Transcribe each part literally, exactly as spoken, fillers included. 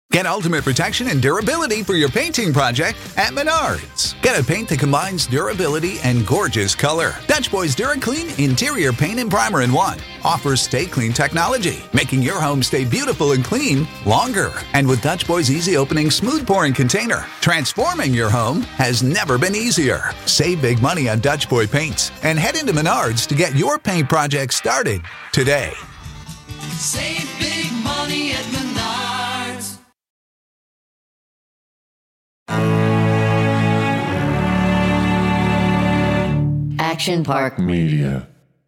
Get ultimate protection and durability for your painting project at Menards. Get a paint that combines durability and gorgeous color. Dutch Boys DuraClean Interior Paint and Primer in one offers Stay Clean technology, making your home stay beautiful and clean longer. And with Dutch Boys Easy Opening Smooth Pouring Container, transforming your home has never been easier. Save big money on Dutch Boy paints and head into Menards to get your paint project started today. Save big money at Menards. Action Park Media.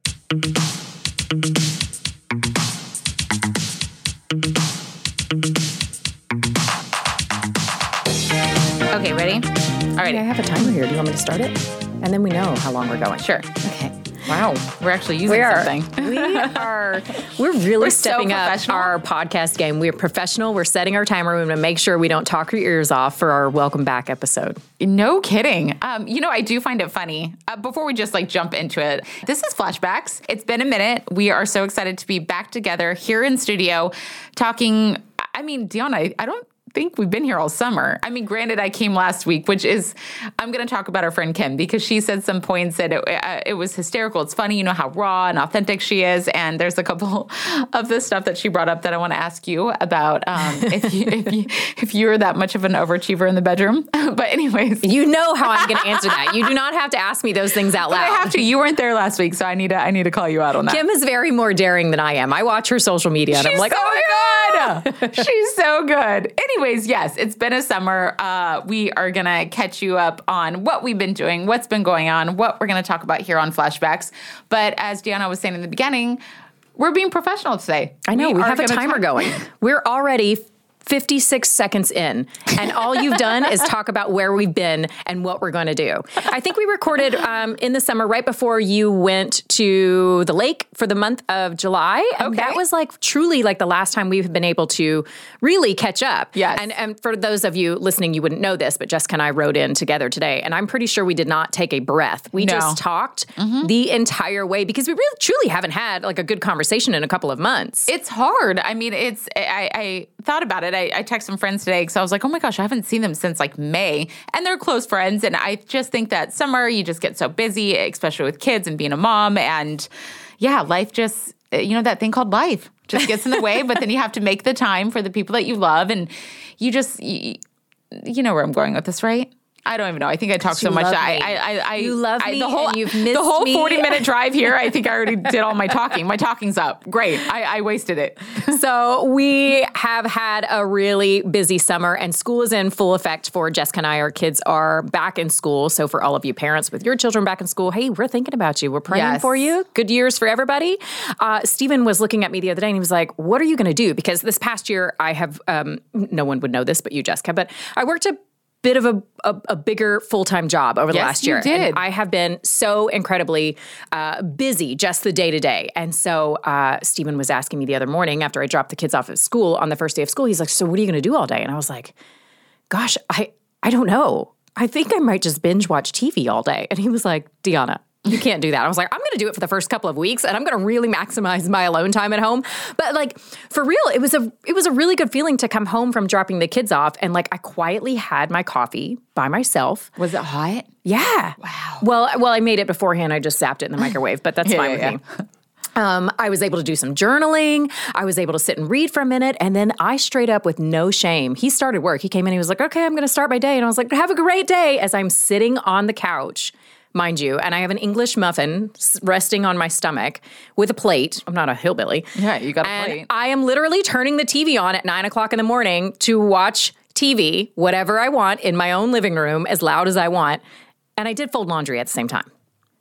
Okay, ready? All right. I have a timer here. Do you want me to start it? And then we know how long we're going. Sure. Okay. Wow, we're actually using we are, something. We are. We're really We're stepping so up our podcast game. We're professional. We're setting our timer. We're going to make sure we don't talk your ears off for our welcome back episode. No kidding. Um, you know, I do find it funny. Uh, before we just like jump into it, this is Flashbacks. It's been a minute. We are so excited to be back together here in studio talking. I mean, Deanna, I, I don't think we've been here all summer. I mean, granted, I came last week, which is, I'm going to talk about our friend Kim because she said some points that it, uh, it was hysterical. It's funny, you know, how raw and authentic she is. And there's a couple of the stuff that she brought up that I want to ask you about um, if, you, if, you, if you're that much of an overachiever in the bedroom. But anyways. You know how I'm going to answer that. You do not have to ask me those things out loud. But I have to. You weren't there last week, so I need to I need to call you out on that. Kim is very more daring than I am. I watch her social media and She's I'm like, so oh my God. God. She's so good. Anyways, yes, it's been a summer. Uh, we are going to catch you up on what we've been doing, what's been going on, what we're going to talk about here on Flashbacks. But as Deanna was saying in the beginning, we're being professional today. I know. We, we have a timer talk- going. We're already fifty-six seconds in, and all you've done is talk about where we've been and what we're going to do. I think we recorded um, in the summer right before you went to the lake for the month of July. And Okay. that was like truly like the last time we've been able to really catch up. Yes. And, and for those of you listening, you wouldn't know this, but Jessica and I rode in together today, and I'm pretty sure we did not take a breath. We No. just talked Mm-hmm. the entire way because we really truly haven't had like a good conversation in a couple of months. It's hard. I mean, it's, I, I thought about it. I, I texted some friends today because I was like, oh my gosh, I haven't seen them since like May. And they're close friends. And I just think that summer, you just get so busy, especially with kids and being a mom. And yeah, life just, you know, that thing called life just gets in the way. But then you have to make the time for the people that you love. And you just, you, you know where I'm going with this, right? I don't even know. I think I talked so You much. love I, me. I, I, I, You love I, me the whole, and you've missed the whole me. forty minute drive here. I think I already did all my talking. My talking's up. Great. I, I wasted it. So we have had a really busy summer, and school is in full effect for Jessica and I. Our kids are back in school. So for all of you parents with your children back in school, hey, we're thinking about you. We're praying Yes. for you. Good years for everybody. Uh, Stephen was looking at me the other day, and he was like, what are you going to do? Because this past year, I have, um, no one would know this but you, Jessica, but I worked a bit of a, a, a bigger full-time job over the Yes, last you year. did. And I have been so incredibly uh, busy just the day-to-day. And so uh, Stephen was asking me the other morning after I dropped the kids off at school on the first day of school, he's like, so what are you going to do all day? And I was like, gosh, I, I don't know. I think I might just binge watch T V all day. And he was like, Deanna, you can't do that. I was like, I'm going to do it for the first couple of weeks, and I'm going to really maximize my alone time at home. But like, for real, it was a it was a really good feeling to come home from dropping the kids off, and like I quietly had my coffee by myself. Was it hot? Yeah. Wow. Well, well, I made it beforehand. I just zapped it in the microwave, but that's Yeah, fine yeah, with me. Um, I was able to do some journaling. I was able to sit and read for a minute. And then I straight up with no shame, he started work. He came in, he was like, okay, I'm going to start my day. And I was like, have a great day, as I'm sitting on the couch, mind you. And I have an English muffin resting on my stomach with a plate. I'm not a hillbilly. Yeah, you got a and plate. I am literally turning the T V on at nine o'clock in the morning to watch T V, whatever I want, in my own living room, as loud as I want. And I did fold laundry at the same time.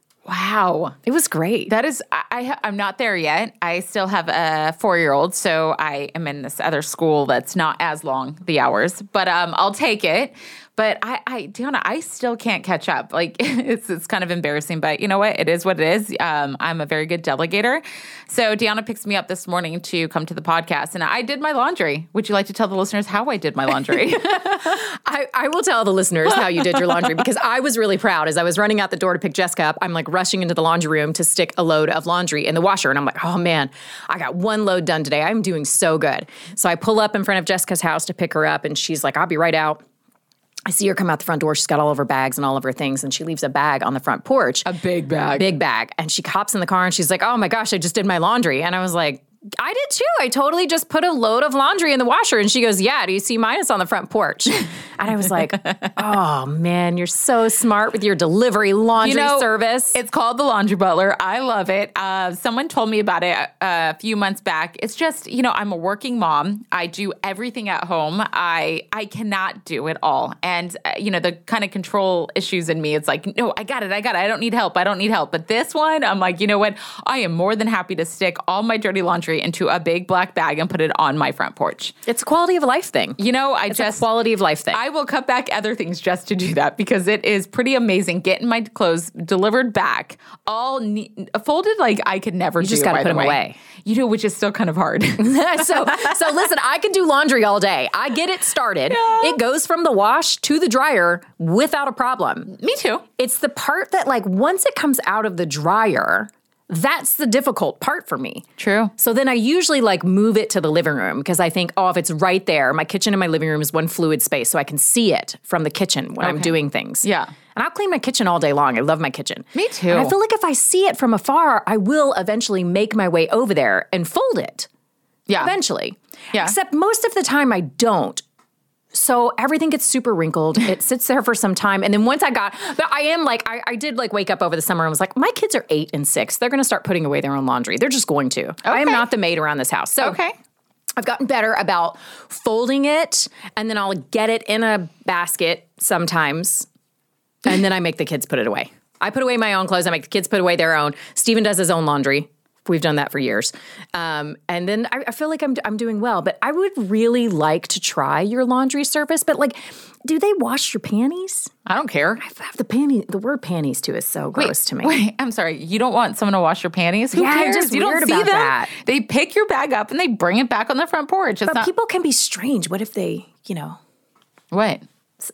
Wow. It was great. That is, I, I, I'm not there yet. I still have a four-year-old, so I am in this other school that's not as long, the hours, but um, I'll take it. But But I, I, Deanna, I still can't catch up. Like it's it's kind of embarrassing, but you know what? It is what it is. Um, I'm a very good delegator. So Deanna picks me up this morning to come to the podcast, and I did my laundry. Would you like to tell the listeners how I did my laundry? I, I will tell the listeners how you did your laundry because I was really proud. As I was running out the door to pick Jessica up, I'm like rushing into the laundry room to stick a load of laundry in the washer. And I'm like, oh man, I got one load done today. I'm doing so good. So I pull up in front of Jessica's house to pick her up, and she's like, I'll be right out. I see her come out the front door. She's got all of her bags and all of her things, and she leaves a bag on the front porch. A big bag. Big bag. And she hops in the car, and she's like, oh my gosh, I just did my laundry. And I was like, I did too. I totally just put a load of laundry in the washer. And she goes, yeah, do you see mine? It's on the front porch. And I was like, oh man, you're so smart with your delivery laundry You know, service. It's called the Laundry Butler. I love it. Uh, someone told me about it a, a few months back. It's just, you know, I'm a working mom. I do everything at home. I I cannot do it all. And, uh, you know, the kind of control issues in me, it's like, no, I got it. I got it. I don't need help. I don't need help. But this one, I'm like, you know what? I am more than happy to stick all my dirty laundry into a big black bag and put it on my front porch. It's a quality of life thing. You know, I It's just... a quality of life thing. I will cut back other things just to do that because it is pretty amazing getting my clothes delivered back, all ne- folded like I could never You do. just gotta by put the them way. away. You know, which is still kind of hard. so, so listen, I can do laundry all day. I get it started. Yeah. It goes from the wash to the dryer without a problem. Me too. It's the part that, like, once it comes out of the dryer, that's the difficult part for me. True. So then I usually like move it to the living room because I think, oh, if it's right there, my kitchen and my living room is one fluid space, so I can see it from the kitchen when I'm Okay. doing things. Yeah. And I'll clean my kitchen all day long. I love my kitchen. Me too. And I feel like if I see it from afar, I will eventually make my way over there and fold it. Yeah. Eventually. Yeah. Except most of the time I don't. So everything gets super wrinkled. It sits there for some time. And then once I got, but I am like, I, I did like wake up over the summer and was like, my kids are eight and six. They're going to start putting away their own laundry. They're just going to. I am Okay. not the maid around this house. So Okay. I've gotten better about folding it, and then I'll get it in a basket sometimes, and then I make the kids put it away. I put away my own clothes. I make the kids put away their own. Steven does his own laundry. We've done that for years. Um, and then I, I feel like I'm, I'm doing well, but I would really like to try your laundry service. But like, do they wash your panties? I don't care. I have the panty, the word panties too is so gross to me. Wait, I'm sorry. You don't want someone to wash your panties? Who Yeah, I'm cares? just you don't weird see about them. that. They pick your bag up and they bring it back on the front porch. It's But not people can be strange. What if they, you know, what?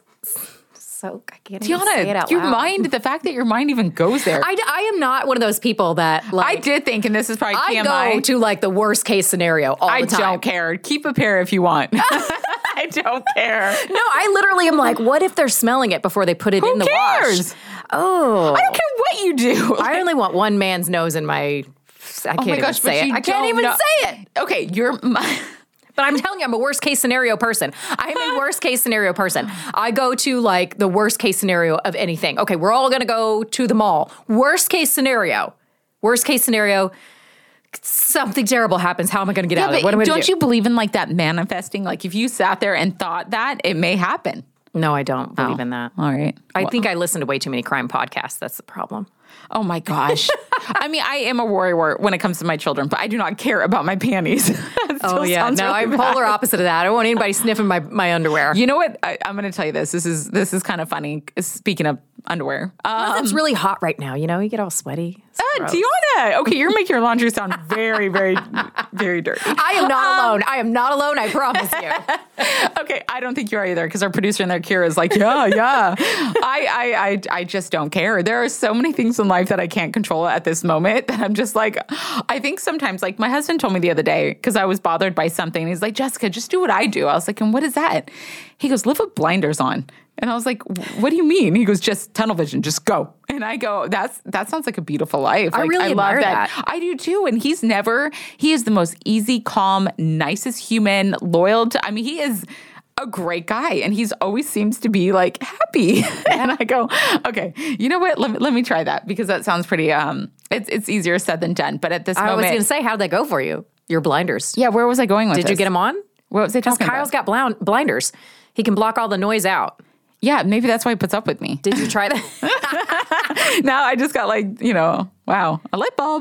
so I can't even say it Deanna, out your loud. mind, the fact that your mind even goes there. I, I am not one of those people that like I did think, and this is probably I T M I. go to like the worst case scenario all I the time. don't care. Keep a pair if you want. I don't care. No, I literally am like, what if they're smelling it before they put it Who in the cares? wash? Oh, I don't care what you do. I only want one man's nose in my. I can't oh my even gosh, say but it. you I can't don't even know- say it. Okay, you're. My, But I'm telling you, I'm a worst case scenario person. I am a worst case scenario person. I go to like the worst case scenario of anything. Okay, we're all gonna go to the mall. Worst case scenario. Worst case scenario. Something terrible happens. How am I gonna get out of it? What am I gonna don't do? you believe in like that manifesting? Like if you sat there and thought that, it may happen. No, I don't believe Oh, in that. All right. I think I listen to way too many crime podcasts. That's the problem. Oh my gosh. I mean, I am a warrior when it comes to my children, but I do not care about my panties. That Oh still yeah, sounds no, really I'm bad. polar opposite of that. I don't want anybody sniffing my, my underwear. You know what? I, I'm going to tell you this. This is this is kind of funny. Speaking of underwear, um, it's really hot right now. You know, you get all sweaty. It's uh, gross. Deanna. Okay, you're making your laundry sound very, very, very dirty. I am not alone. I am not alone. I promise you. Okay, I don't think you are either because our producer in there, Kira, is like, yeah, yeah. I, I, I, I just don't care. There are so many things in life that I can't control at this moment that I'm just like, I think sometimes, like my husband told me the other day because I was bothered by something. And he's like, Jessica, just do what I do. I was like, and what is that? He goes, live with blinders on. And I was like, what do you mean? He goes, just tunnel vision, just go. And I go, that's that sounds like a beautiful life. I Like, really love admire that. I do too. And he's never, he is the most easy, calm, nicest human, loyal to, I mean, he is a great guy and he's always seems to be like happy. And I go, okay, you know what? Let me, let me try that because that sounds pretty, um, it's, it's easier said than done. But at this I was moment, going to say, how'd that go for you? Your blinders. yeah, where was I going with Did this? you get them on? What was I Because talking Kyle's about? got blind, blinders. He can block all the noise out. Yeah, maybe that's why he puts up with me. Did you try that? Now I just got like, you know, wow, a light bulb.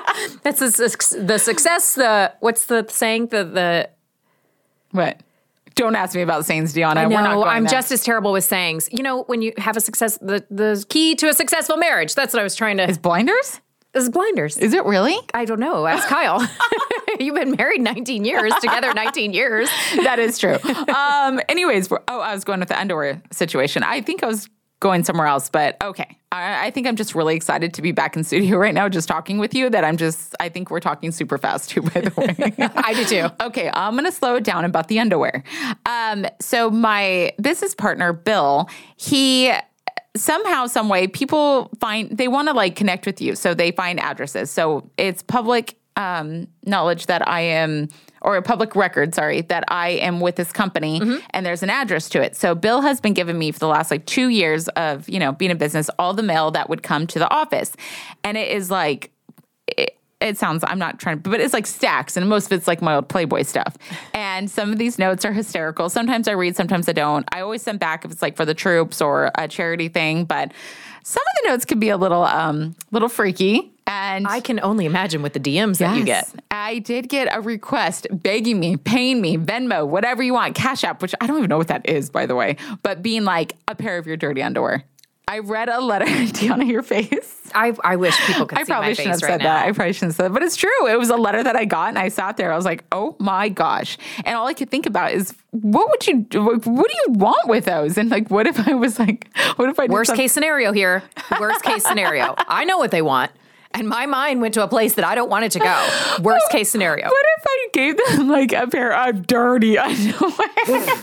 That's the, suc- the success. The what's the saying? The the What? Don't ask me about sayings, Deanna. I know, We're not going I'm there. just as terrible with sayings. You know, when you have a success, the, the key to a successful marriage, that's what I was trying to. Is blinders? Is blinders. Is it really? I don't know. Ask Kyle. You've been married nineteen years, together nineteen years. That is true. Um, anyways, we're, oh, I was going with the underwear situation. I think I was going somewhere else, but okay. I, I think I'm just really excited to be back in studio right now, just talking with you, that I'm just, I think we're talking super fast too, by the way. I do too. Okay, I'm going to slow it down about the underwear. Um, so my business partner, Bill, he... somehow, some way, people find, they want to like connect with you. So they find addresses. So it's public um, knowledge that I am, or a public record, sorry, that I am with this company mm-hmm. and there's an address to it. So Bill has been giving me for the last like two years of, you know, being in business, all the mail that would come to the office. And it is like, it, It sounds, I'm not trying to, but it's like stacks, and most of it's like my old Playboy stuff. And some of these notes are hysterical. Sometimes I read, sometimes I don't. I always send back if it's like for the troops or a charity thing, but some of the notes can be a little, um, little freaky. And I can only imagine with the D Ms yes, that you get. I did get a request begging me, paying me, Venmo, whatever you want, Cash App, which I don't even know what that is, by the way, but being like a pair of your dirty underwear. I read a letter, Deanna, your face. I, I wish people could I see my probably face shouldn't have right said now. that. I probably shouldn't have said that. But it's true. It was a letter that I got, and I sat there. I was like, oh my gosh. And all I could think about is, what would you do? What do you want with those? And like, what if I was like, what if I did Worst something? case scenario here. Worst case scenario. I know what they want. And my mind went to a place that I don't want it to go. Worst case scenario. What if I gave them like a pair of dirty underwear?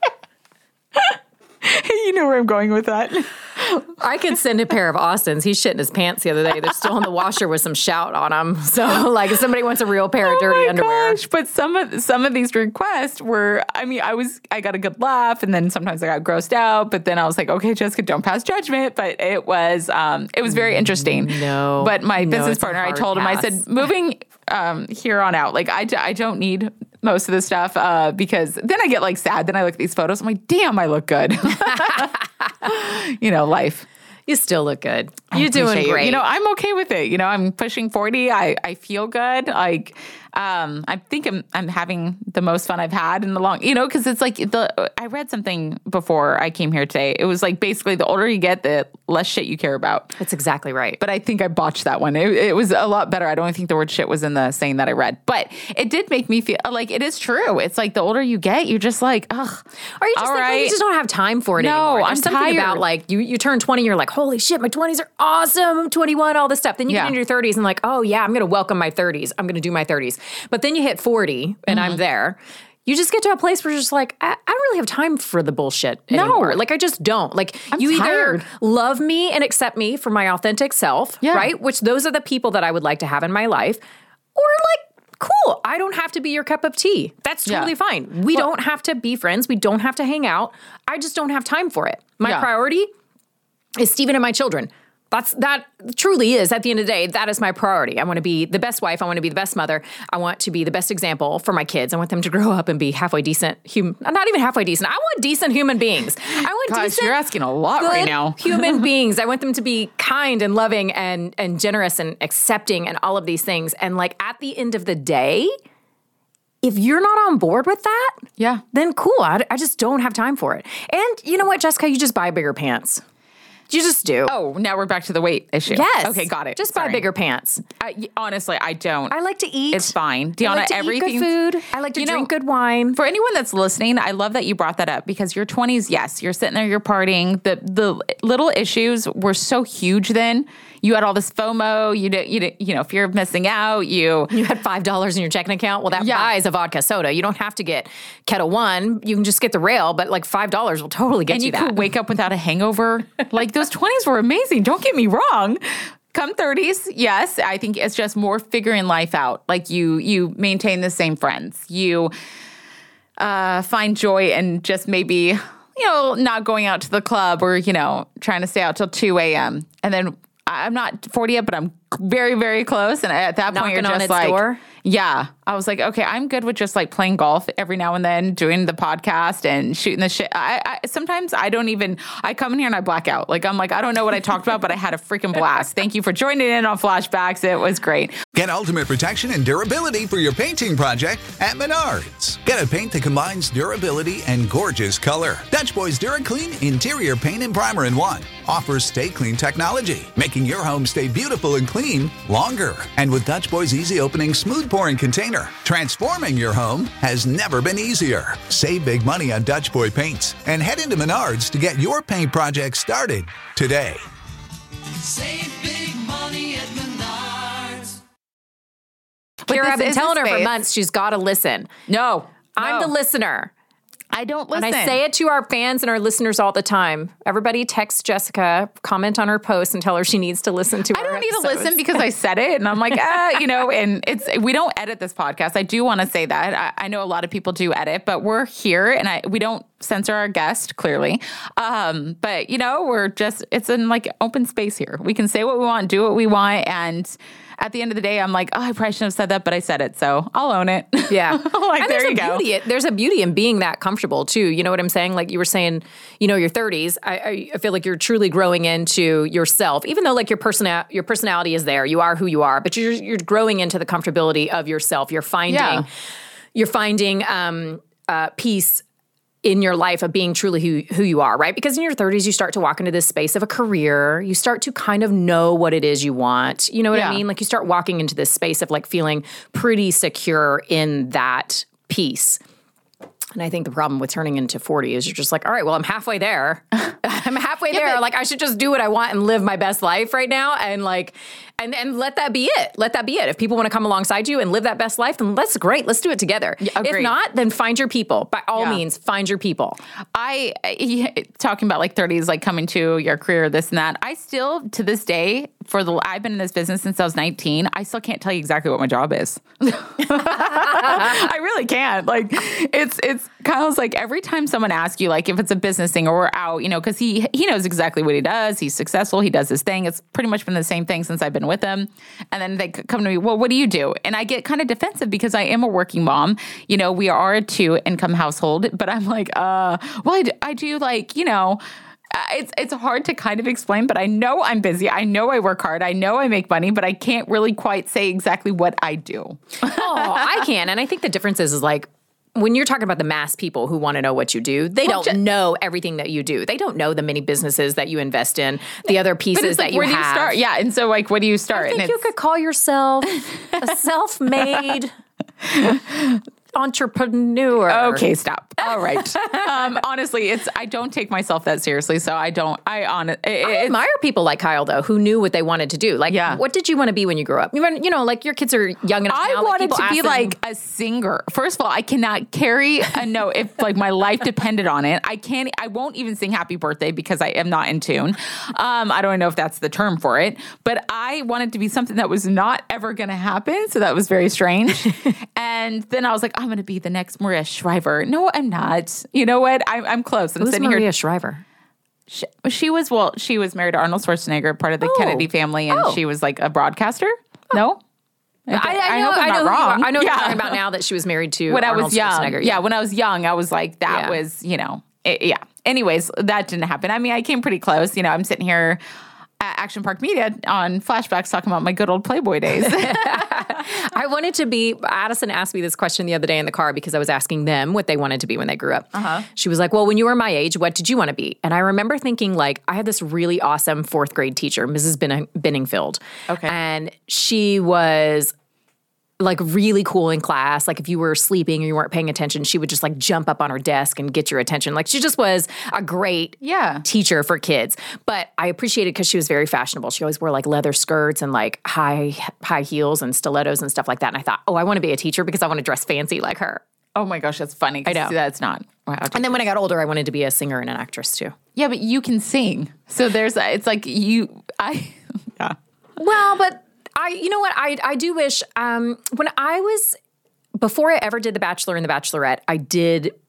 You know where I'm going with that. I could send a pair of Austins. He's shitting his pants the other day. They're still in the washer with some shout on them. So, like, if somebody wants a real pair of Oh dirty my underwear. Gosh. But some of some of these requests were, I mean, I was, I got a good laugh, and then sometimes I got grossed out. But then I was like, okay, Jessica, don't pass judgment. But it was, um, it was very interesting. No. But my No, business it's a partner, I hard told him, I pass. said, moving um, here on out, like, I, I don't need most of this stuff uh, because then I get like sad. Then I look at these photos. I'm like, damn, I look good. You know, life. You still look good. I You're doing appreciate you. great. You know, I'm okay with it. You know, I'm pushing forty. I, I feel good. Like, um, I think I'm I'm having the most fun I've had in the long, you know, because it's like the I read something before I came here today. It was like basically the older you get, the less shit you care about. That's exactly right. But I think I botched that one. It, it was a lot better. I don't think the word shit was in the saying that I read, but it did make me feel like it is true. It's like the older you get, you're just like, ugh. Or you just all think, like, right. you just don't have time for it No, anymore. There's I'm something tired. about like you you turn twenty, you're like, holy shit, my twenties are awesome. I'm twenty-one, all this stuff. Then you Yeah. get into your thirties and like, oh yeah, I'm gonna welcome my thirties. I'm gonna do my thirties. But then you hit forty and Mm-hmm. I'm there. You just get to a place where you're just like, I, I don't really have time for the bullshit anymore. Like I just don't. Like I'm you tired. either love me and accept me for my authentic self, Yeah. right? Which those are the people that I would like to have in my life. Or like, cool, I don't have to be your cup of tea. That's Yeah. totally fine. We don't have to be friends. We don't have to hang out. I just don't have time for it. My Yeah. priority is Steven and my children. That's that truly is at the end of the day, that is my priority. I want to be the best wife. I want to be the best mother. I want to be the best example for my kids. I want them to grow up and be halfway decent human, not even halfway decent. I want decent human beings. I want Gosh, decent, you're asking a lot right good now. human beings. I want them to be kind and loving and and generous and accepting and all of these things. And like at the end of the day, if you're not on board with that, Yeah. then cool. I, I just don't have time for it. And you know what, Jessica? You just buy bigger pants. You just do. Oh, now we're back to the weight issue. Yes. Okay, got it. Just buy Sorry. bigger pants. I, y- honestly, I don't. I like to eat. It's fine. Deanna, I like to everything. eat good food. I like to You know, drink good wine. For anyone that's listening, I love that you brought that up because your twenties, yes, you're sitting there, you're partying. The the little issues were so huge then. You had all this FOMO. You did, you did, you know, fear of missing out. You You had five dollars in your checking account. Well, that Yeah. buys a vodka soda. You don't have to get Kettle One. You can just get the Rail, but like five dollars will totally get and you, you that. could wake up without a hangover. Like those twenties were amazing. Don't get me wrong. Come thirties, yes, I think it's just more figuring life out. Like you, you maintain the same friends. You uh, find joy in just maybe, you know, not going out to the club or, you know, trying to stay out till two a.m. And then I'm not forty yet, but I'm very, very close. And at that point, Knocking you're on just its like, door? yeah. I was like, okay, I'm good with just like playing golf every now and then, doing the podcast and shooting the shit. I, I sometimes I don't even, I come in here and I black out. Like, I'm like, I don't know what I talked about, but I had a freaking blast. Thank you for joining in on Flashbacks. It was great. Get ultimate protection and durability for your painting project at Menards. Get a paint that combines durability and gorgeous color. Dutch Boys DuraClean Interior Paint and Primer in One offers Stay Clean technology, making your home stay beautiful and clean longer. And with Dutch Boys Easy Opening Smooth Pouring Container, transforming your home has never been easier. Save big money on Dutch Boy paints and head into Menards to get your paint project started today. Save big money at Menards. But Kara, this I've been is telling a her for space- months she's got to listen. No. I'm no. the listener. I don't listen. And I say it to our fans and our listeners all the time. Everybody text Jessica, comment on her post, and tell her she needs to listen to I her don't need to episodes. listen because I said it, and I'm like, ah, you know. And it's we don't edit this podcast. I do want to say that. I, I know a lot of people do edit, but we're here, and I we don't censor our guest clearly. Um, but you know, we're just it's in like open space here. We can say what we want, do what we want, and at the end of the day, I'm like, oh, I probably shouldn't have said that, but I said it, so I'll own it. Yeah. like And there there's you a go. Beauty, there's a beauty in being that comfortable too. You know what I'm saying? Like you were saying, you know, your thirties, I, I feel like you're truly growing into yourself, even though like your persona, your personality is there, you are who you are, but you're, you're growing into the comfortability of yourself. You're finding, Yeah. you're finding um, uh, peace in your life of being truly who, who you are, right? Because in your thirties, you start to walk into this space of a career. You start to kind of know what it is you want. You know what Yeah. I mean? Like you start walking into this space of like feeling pretty secure in that piece. And I think the problem with turning into forty is you're just like, all right, well, I'm halfway there. I'm halfway there. but- Like I should just do what I want and live my best life right now. And like, and, and let that be it. Let that be it. If people want to come alongside you and live that best life, then that's great. Let's do it together. If agreed. not, then find your people. By all Yeah. means, find your people. I, I- talking about like thirties, like coming to your career, this and that. I still, to this day, for the I've been in this business since I was nineteen. I still can't tell you exactly what my job is. I really can't. Like, it's it's Kyle's like every time someone asks you, like if it's a business thing or we're out, you know, because he he knows exactly what he does. He's successful. He does his thing. It's pretty much been the same thing since I've been with him. And then they come to me, well, what do you do? And I get kind of defensive because I am a working mom. You know, we are a two income household, but I'm like, uh, well, I do, I do like, you know. Uh, It's it's hard to kind of explain, but I know I'm busy. I know I work hard. I know I make money, but I can't really quite say exactly what I do. Oh, I can. And I think the difference is, is like, when you're talking about the mass people who want to know what you do, they Well, don't ju- know everything that you do. They don't know the many businesses that you invest in, the other But pieces it's like, that you where do you have. start? Yeah, and so like, what do you start? I think and you it's- could call yourself a self-made entrepreneur. Okay, stop. All right. um, honestly, it's I don't take myself that seriously, so I don't. I on it. I admire people like Kyle, though, who knew what they wanted to do. Like, Yeah. what did you want to be when you grew up? You, want, you know, like your kids are young enough I now. like, wanted people to ask be them- like a singer. First of all, I cannot carry a note if like my life depended on it. I can't. I won't even sing Happy Birthday because I am not in tune. Um, I don't know if that's the term for it, but I wanted to be something that was not ever going to happen. So that was very strange. And then I was like, I'm going to be the next Maria Shriver. No, I'm not. You know what? I'm, I'm close. I'm Who's sitting Maria here. Shriver? She, she was, well, she was married to Arnold Schwarzenegger, part of the Oh. Kennedy family, and Oh. she was like a broadcaster. No? I, I, know, hope I'm I not know, who you wrong. are. I know what Yeah. you're talking about now that she was married to When Arnold I was young. Schwarzenegger. Yeah. when I was young, I was like, that Yeah. was, you know, it, yeah. Anyways, that didn't happen. I mean, I came pretty close. You know, I'm sitting here at Action Park Media on Flashbacks talking about my good old Playboy days. I wanted to be, Addison asked me this question the other day in the car because I was asking them what they wanted to be when they grew up. Uh-huh. She was like, well, when you were my age, what did you want to be? And I remember thinking, like, I had this really awesome fourth grade teacher, Missus Ben- Benningfield. Okay. And she was like really cool in class. Like if you were sleeping or you weren't paying attention, she would just like jump up on her desk and get your attention. Like she just was a great Yeah. teacher for kids. But I appreciated because she was very fashionable. She always wore like leather skirts and like high high heels and stilettos and stuff like that. And I thought, oh, I want to be a teacher because I want to dress fancy like her. Oh my gosh, that's funny. I know. See, that's not. Wow. Okay. And then when I got older, I wanted to be a singer and an actress too. Yeah, but you can sing. So there's, a, it's like you, I, yeah. Well, but I, you know what? I, I do wish, um, when I was, before I ever did The Bachelor and The Bachelorette, I did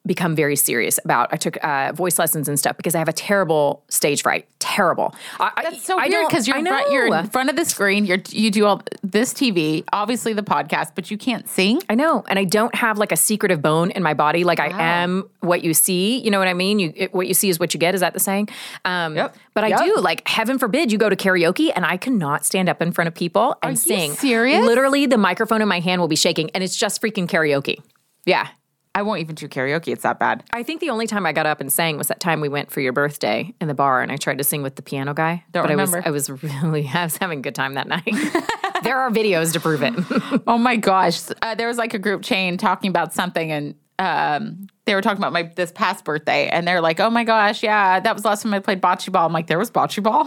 become very serious about. I took uh, voice lessons and stuff because I have a terrible stage fright. Terrible. I, That's so I weird don't- because you're, I in front- you're know. in front of the screen. You're you do all this T V, obviously the podcast, but you can't sing. I know, and I don't have like a secretive bone in my body. Like Wow. I am what you see. You know what I mean? You it, what you see is what you get. Is that the saying? Um, Yep. But I Yep. do. Like, heaven forbid you go to karaoke, and I cannot stand up in front of people and you sing. serious? Literally, the microphone in my hand will be shaking, and it's just freaking karaoke. Yeah. I won't even do karaoke. It's that bad. I think the only time I got up and sang was that time we went for your birthday in the bar, and I tried to sing with the piano guy. Don't but remember. I was, I was really, I was having a good time that night. There are videos to prove it. Oh my gosh. Uh, there was like a group chain talking about something and um, they were talking about my this past birthday and they're like, oh my gosh, yeah, that was the last time I played bocce ball. I'm like, there was bocce ball?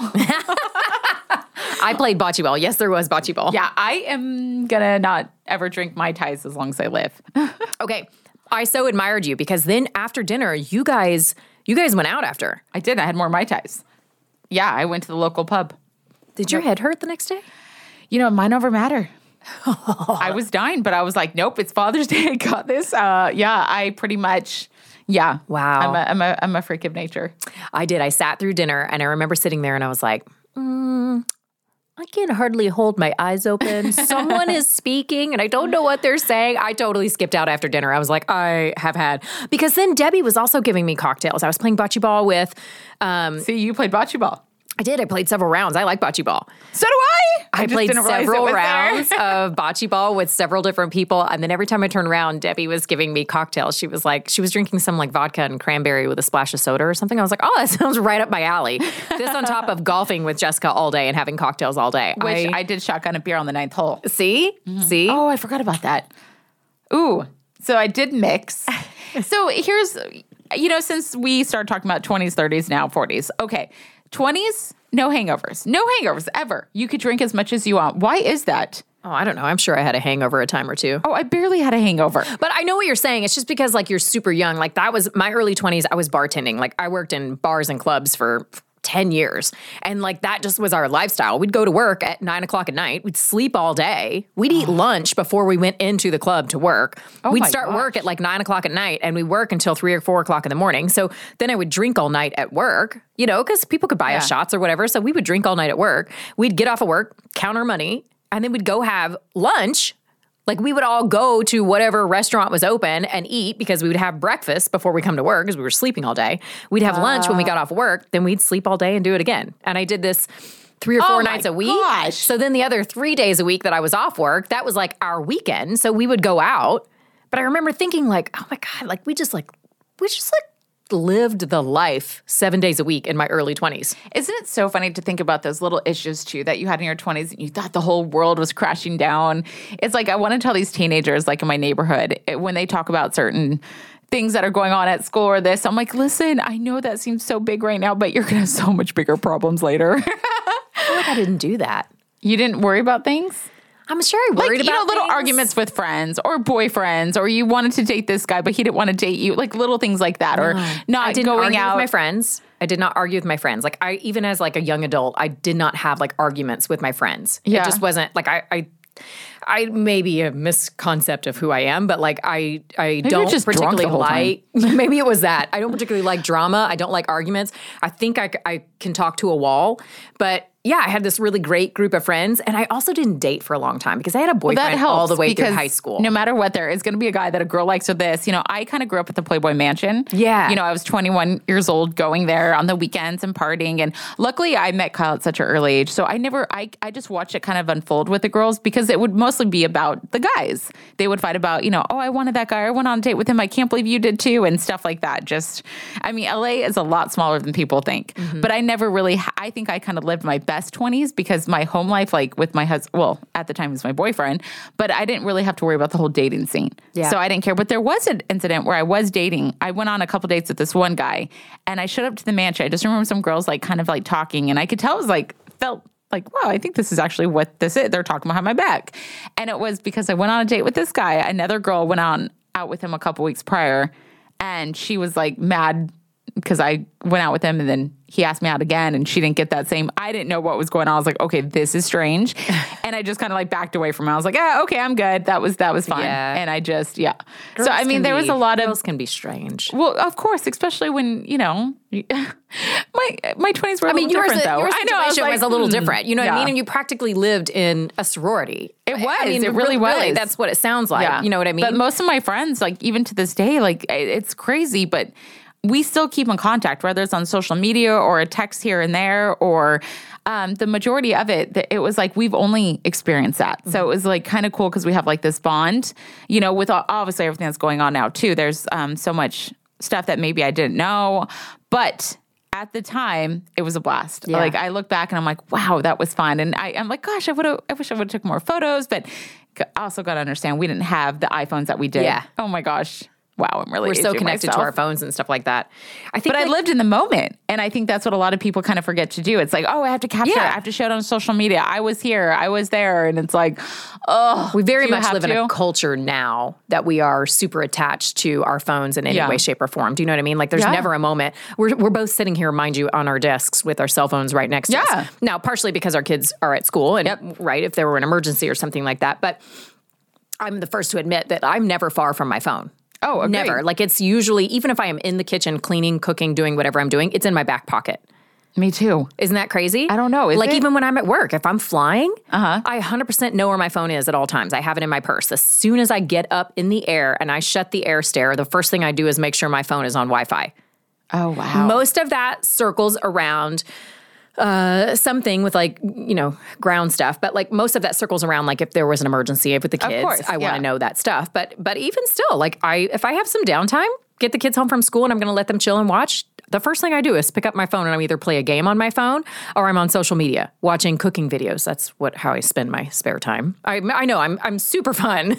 I played bocce ball. Yes, there was bocce ball. Yeah, I am going to not ever drink Mai Tais as long as I live. Okay. I so admired you because then after dinner, you guys, you guys went out after. I did. I had more Mai Tais. Yeah, I went to the local pub. Did your head hurt the next day? You know, mine over matter. I was dying, but I was like, nope, it's Father's Day. I got this. Uh, yeah, I pretty much, yeah. Wow. I'm a, I'm a, I'm a freak of nature. I did. I sat through dinner and I remember sitting there and I was like, mm, I can hardly hold my eyes open. Someone is speaking and I don't know what they're saying. I totally skipped out after dinner. I was like, I have had. Because then Debbie was also giving me cocktails. I was playing bocce ball with, um, See, you played bocce ball. I did. I played several rounds. I like bocce ball. So do I. I, just played didn't realize it several was there. rounds of bocce ball with several different people. And then every time I turned around, Debbie was giving me cocktails. She was like, she was drinking some like vodka and cranberry with a splash of soda or something. I was like, oh, that sounds right up my alley. This on top of golfing with Jessica all day and having cocktails all day. Which I, I did shotgun a beer on the ninth hole. see, see. Oh, I forgot about that. Ooh, so I did mix. So here's, you know, since we started talking about twenties, thirties, now forties. Okay, twenties, no hangovers. No hangovers ever. You could drink as much as you want. Why is that? Oh, I don't know. I'm sure I had a hangover a time or two. Oh, I barely had a hangover. But I know what you're saying. It's just because like you're super young. Like that was my early twenties. I was bartending. Like I worked in bars and clubs for ten years. And like that just was our lifestyle. We'd go to work at nine o'clock at night. We'd sleep all day. We'd eat lunch before we went into the club to work. Oh We'd my start gosh. work at like nine o'clock at night and we work until three or four o'clock in the morning. So then I would drink all night at work, you know, because people could buy Yeah. us shots or whatever. So we would drink all night at work. We'd get off of work, count our money, and then we'd go have lunch. Like we would all go to whatever restaurant was open and eat because we would have breakfast before we come to work because we were sleeping all day. We'd have lunch when we got off work, then we'd sleep all day and do it again. And I did this three or Oh four my nights a week. gosh. So then the other three days a week that I was off work, that was like our weekend. So we would go out. But I remember thinking like, oh my God, like we just like, we just like lived the life seven days a week in my early twenties. Isn't it so funny to think about those little issues too that you had in your twenties and you thought the whole world was crashing down? It's like I want to tell these teenagers, like in my neighborhood, it- when they talk about certain things that are going on at school or this, I'm like, listen, I know that seems so big right now, but you're going to have so much bigger problems later. I feel like I didn't do that. You didn't worry about things? I'm sure I worried Like, you about know, little things. arguments with friends or boyfriends, or you wanted to date this guy, but he didn't want to date you. Like little things like that, or not I didn't going argue out. with my friends. I did not argue with my friends. Like I, even as like a young adult, I did not have like arguments with my friends. Yeah. It just wasn't like I, I, I maybe a misconcept of who I am, but like I, I you're don't just drunk particularly the whole time. like. Maybe it was that I don't particularly like drama. I don't like arguments. I think I, c- I can talk to a wall, but. Yeah, I had this really great group of friends, and I also didn't date for a long time because I had a boyfriend That helps all the way through because high school. No matter what, there is going to be a guy that a girl likes or this. You know, I kind of grew up at the Playboy Mansion. Yeah. You know, I was twenty-one years old going there on the weekends and partying. And luckily, I met Kyle at such an early age. So I never, I, I just watched it kind of unfold with the girls because it would mostly be about the guys. They would fight about, you know, oh, I wanted that guy. I went on a date with him. I can't believe you did too. And stuff like that. Just, I mean, L A is a lot smaller than people think. Mm-hmm. But I never really, I think I kind of lived my best twenties because my home life, like with my husband, well, at the time he was my boyfriend, but I didn't really have to worry about the whole dating scene. Yeah. So I didn't care. But there was an incident where I was dating. I went on a couple dates with this one guy and I showed up to the mansion. I just remember some girls like kind of like talking and I could tell it was like, felt like, wow, I think this is actually what this is. They're talking behind my back. And it was because I went on a date with this guy. Another girl went on out with him a couple weeks prior and she was like mad because I went out with him and then he asked me out again and she didn't get that same, I didn't know what was going on. I was like, okay, this is strange. And I just kind of like backed away from it. I was like, yeah, okay, I'm good. That was, that was fine. Yeah. And I just, yeah. Girls so, I mean, can there be- was a lot of, girls can be strange. well, of course, especially when, you know, my my twenties were a I mean, little yours, different though. your I situation know, I was, like, was a little hmm, different. You know what I yeah. mean? And you practically lived in a sorority. It I- was. I mean, It really really, was. that's what it sounds like. You know what I mean? But most of my friends, like even to this day, like it- it's crazy, but we still keep in contact, whether it's on social media or a text here and there, or um, the majority of it, th- it was like we've only experienced that. Mm-hmm. So it was like kind of cool because we have like this bond, you know, with all, obviously everything that's going on now too. There's um, so much stuff that maybe I didn't know, but at the time, it was a blast. Yeah. Like I look back and I'm like, wow, that was fun. And I, I'm like, gosh, I would have. I wish I would have took more photos. But I also got to understand, we didn't have the iPhones that we did. Yeah. Oh my gosh. Wow, I'm really We're so aging connected myself. to our phones and stuff like that. I think, But I like, lived in the moment. And I think that's what a lot of people kind of forget to do. It's like, oh, I have to capture Yeah. it. I have to show it on social media. I was here. I was there. And it's like, oh. we very do you much have live in to? a culture now that we are super attached to our phones in any Yeah. way, shape, or form. Do you know what I mean? Like, there's Yeah. never a moment. We're, we're both sitting here, mind you, on our desks with our cell phones right next to Yeah. us. Now, partially because our kids are at school and, Yep. right, if there were an emergency or something like that. But I'm the first to admit that I'm never far from my phone. Oh, agreed. Never. Like, it's usually, even if I am in the kitchen cleaning, cooking, doing whatever I'm doing, it's in my back pocket. Me too. Isn't that crazy? I don't know. Is like it? even when I'm at work, if I'm flying, Uh-huh. I one hundred percent know where my phone is at all times. I have it in my purse. As soon as I get up in the air and I shut the air stair, the first thing I do is make sure my phone is on Wi-Fi. Oh, wow. Most of that circles around uh, something with like, you know, ground stuff. But like most of that circles around like if there was an emergency with the kids, course, I want yeah. to know that stuff. But but even still, like I if I have some downtime, get the kids home from school and I'm going to let them chill and watch, the first thing I do is pick up my phone and I either play a game on my phone or I'm on social media watching cooking videos. That's what how I spend my spare time. I I know I'm I'm super fun,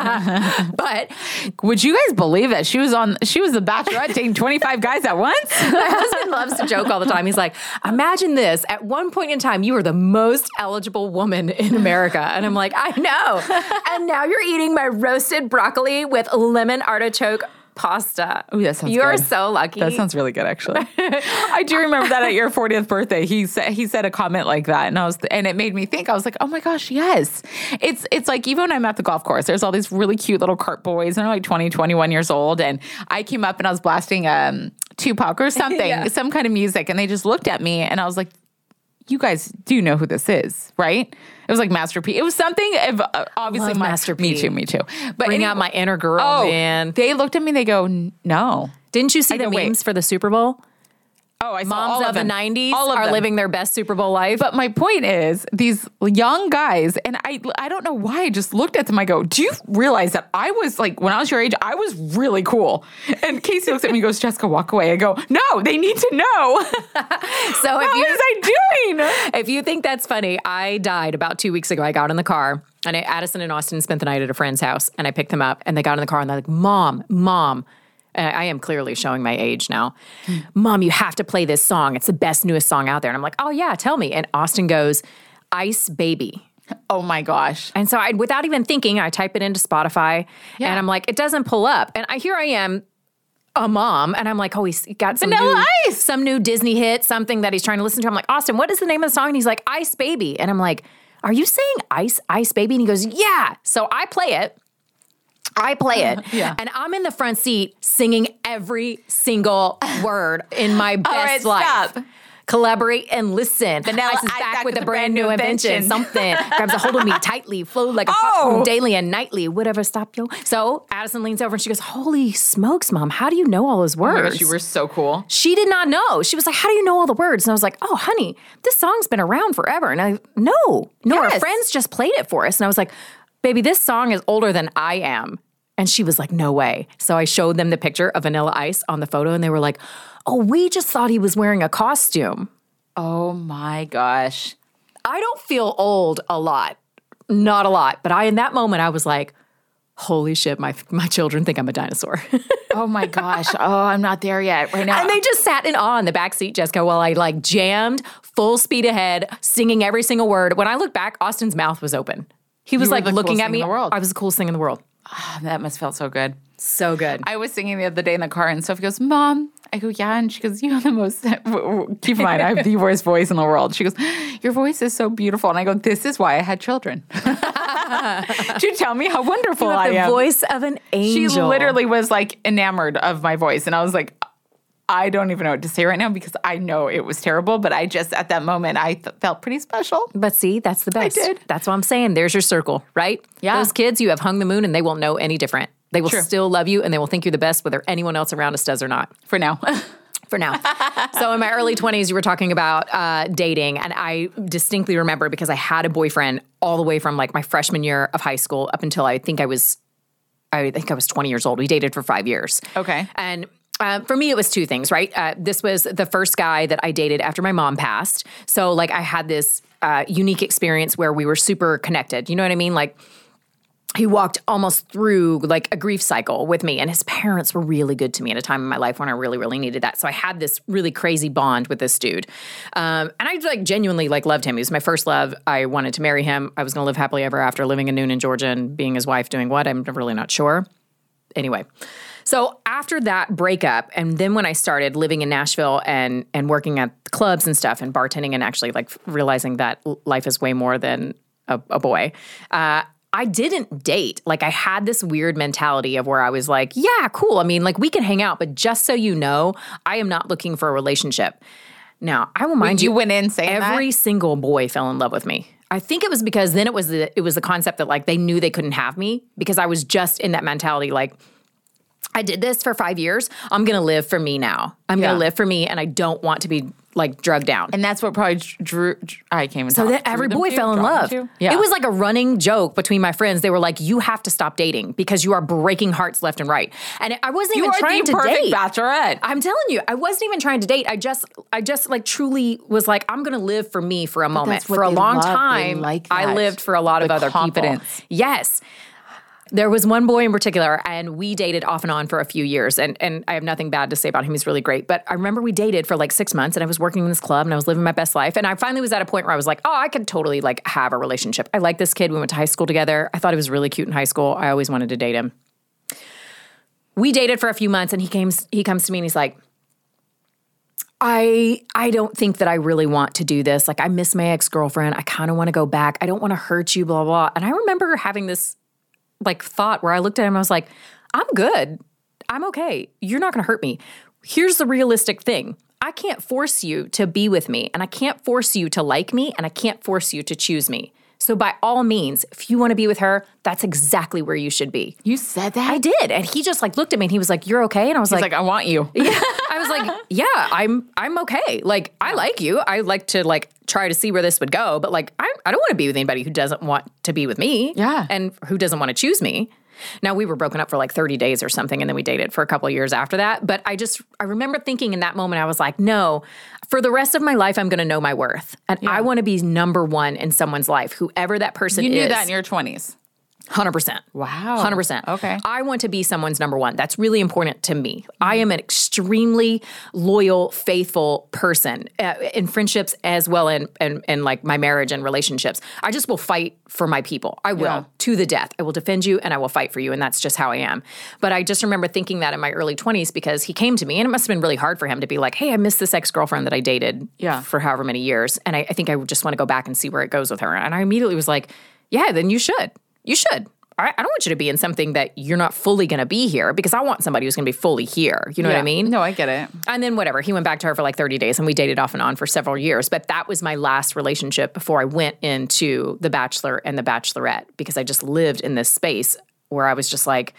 but Would you guys believe that she was on, she was the Bachelorette dating twenty-five guys at once? my husband loves to joke all the time. He's like, imagine this. At one point in time, you were the most eligible woman in America. And I'm like, I know. And now you're eating my roasted broccoli with lemon artichoke pasta. Ooh, that sounds You're good. so lucky. That sounds really good, actually. I do remember that at your fortieth birthday, he said he said a comment like that, and I was, and it made me think. I was like, oh my gosh, yes. It's it's like even when I'm at the golf course, there's all these really cute little cart boys, and they're like twenty, twenty-one years old, and I came up and I was blasting um, Tupac or something, Yeah. some kind of music, and they just looked at me, and I was like, you guys do know who this is, right? It was like Master P. It was something of uh, obviously Love my, Master Me P. too, me too. But Bring anyway- out my inner girl, oh, man. They looked at me, they go, "N- no. Didn't you see I the go, wait. memes for the Super Bowl? Oh, I saw Moms all of, of the them. nineties all of are them. living their best Super Bowl life. But my point is, these young guys, and I I don't know why, I just looked at them. I go, do you realize that I was like, when I was your age, I was really cool. And Casey looks at me and goes, Jessica, walk away. I go, no, they need to know. so if What you was I doing? If you think that's funny, I died about two weeks ago. I got in the car and I, Addison and Austin spent the night at a friend's house and I picked them up and they got in the car and they're like, Mom, Mom. And I am clearly showing my age now. Mom, you have to play this song. It's the best, newest song out there. And I'm like, oh yeah, tell me. And Austin goes, Ice Baby. Oh my gosh. And so I, without even thinking, I type it into Spotify Yeah. and I'm like, it doesn't pull up. And I, here I am, a mom, and I'm like, oh, he's got some Vanilla new, Ice. some new Disney hit, something that he's trying to listen to. I'm like, Austin, what is the name of the song? And he's like, Ice Baby. And I'm like, are you saying Ice, Ice Baby? And he goes, yeah. So I play it. I play it. Yeah. And I'm in the front seat singing every single word in my best right, life. stop. Collaborate and listen. Vanilla Ice is Ice back, with a brand new invention. invention. Something grabs a hold of me tightly, flow like a Oh. popcorn daily and nightly. Whatever, stop yo. So Addison leans over and she goes, "Holy smokes, Mom! How do you know all those Oh my words?" gosh, you were so cool. She did not know. She was like, "How do you know all the words?" And I was like, "Oh, honey, this song's been around forever." And I, no, no, our Yes. friends just played it for us. And I was like, "Baby, this song is older than I am." And she was like, "No way." So I showed them the picture of Vanilla Ice on the photo, and they were like, "Oh, we just thought he was wearing a costume." Oh my gosh. I don't feel old a lot, not a lot, but I in that moment I was like, "Holy shit, my my children think I'm a dinosaur." Oh my gosh. Oh, I'm not there yet right now. And they just sat in awe in the backseat, Jessica, while I like jammed full speed ahead, singing every single word. When I look back, Austin's mouth was open. He was You were like the looking coolest at thing me. in the world. I was the coolest thing in the world. Oh, that must feel so good. So good. I was singing the other day in the car, and Sophie goes, Mom. I go, yeah. And she goes, you have the most, keep in mind, I have the worst voice in the world. She goes, your voice is so beautiful. And I go, this is why I had children. To tell me how wonderful you have I the am. The voice of an angel. She literally was like enamored of my voice. And I was like, I don't even know what to say right now because I know it was terrible. But I just, at that moment, I th- felt pretty special. But see, that's the best. I did. That's what I'm saying. There's your circle, right? Yeah. Those kids, you have hung the moon and they won't know any different. They will True. still love you and they will think you're the best whether anyone else around us does or not. For now. For now. So in my early twenties, you were talking about uh, dating. And I distinctly remember because I had a boyfriend all the way from like my freshman year of high school up until I think I was, I think I was twenty years old. We dated for five years. Okay. And Uh, for me, it was two things, right? Uh, this was the first guy that I dated after my mom passed. So, like, I had this uh, unique experience where we were super connected. You know what I mean? Like, he walked almost through, like, a grief cycle with me. And his parents were really good to me at a time in my life when I really, really needed that. So I had this really crazy bond with this dude. Um, and I, like, genuinely, like, loved him. He was my first love. I wanted to marry him. I was going to live happily ever after, living in Noonan, Georgia, and being his wife, doing what? I'm really not sure. Anyway. So after that breakup, and then when I started living in Nashville and and working at clubs and stuff and bartending and actually like realizing that life is way more than a, a boy, uh, I didn't date. Like I had this weird mentality of where I was like, yeah, cool. I mean, like we can hang out, but just so you know, I am not looking for a relationship. Now, I will mind you, you, went in saying every that? single boy fell in love with me. I think it was because then it was the it was the concept that like they knew they couldn't have me because I was just in that mentality like, I did this for five years. I'm going to live for me now. I'm Yeah. going to live for me, and I don't want to be, like, drugged down. And that's what probably drew, drew I can't even So talk. then every Drew them boy to? fell in Draw them love. to? Yeah. It was like a running joke between my friends. They were like, you have to stop dating because you are breaking hearts left and right. And I wasn't you even are trying the to perfect date. bachelorette. I'm telling you, I wasn't even trying to date. I just, I just like truly was like, I'm going to live for me for a moment. that's what For a they long love. They time, like I that. lived for a lot of The other confidence. people. Yes. There was one boy in particular, and we dated off and on for a few years, and and I have nothing bad to say about him. He's really great. But I remember we dated for like six months, and I was working in this club, and I was living my best life. And I finally was at a point where I was like, oh, I could totally like have a relationship. I like this kid. We went to high school together. I thought he was really cute in high school. I always wanted to date him. We dated for a few months, and he came. He comes to me, and he's like, I I don't think that I really want to do this. Like, I miss my ex-girlfriend. I kind of want to go back. I don't want to hurt you, blah, blah. And I remember having this like thought where I looked at him and I was like, I'm good. I'm okay. You're not going to hurt me. Here's the realistic thing. I can't force you to be with me, and I can't force you to like me, and I can't force you to choose me. So by all means, if you want to be with her, that's exactly where you should be. You said that? I did. And he just like looked at me and he was like, you're okay? And I was He's like, like, I want you. yeah. I was like, yeah, I'm I'm okay. Like, I like you. I like to like try to see where this would go, but like I I don't want to be with anybody who doesn't want to be with me. Yeah. And who doesn't want to choose me. Now, we were broken up for like thirty days or something, and then we dated for a couple of years after that. But I just, I remember thinking in that moment, I was like, no, for the rest of my life, I'm going to know my worth. And I want to be number one in someone's life, whoever that person You is. knew that in your twenties. one hundred percent. Wow. one hundred percent. Okay. I want to be someone's number one. That's really important to me. I am an extremely loyal, faithful person uh, in friendships as well in, in, in like my marriage and relationships. I just will fight for my people. I will, Yeah. to the death. I will defend you and I will fight for you. And that's just how I am. But I just remember thinking that in my early twenties because he came to me, and it must have been really hard for him to be like, hey, I miss this ex-girlfriend that I dated Yeah. for however many years. And I, I think I would just want to go back and see where it goes with her. And I immediately was like, yeah, then you should. You should. I I don't want you to be in something that you're not fully going to be here, because I want somebody who's going to be fully here. You know what I Yeah. mean? No, I get it. And then whatever, he went back to her for like thirty days, and we dated off and on for several years. But that was my last relationship before I went into The Bachelor and The Bachelorette, because I just lived in this space where I was just like,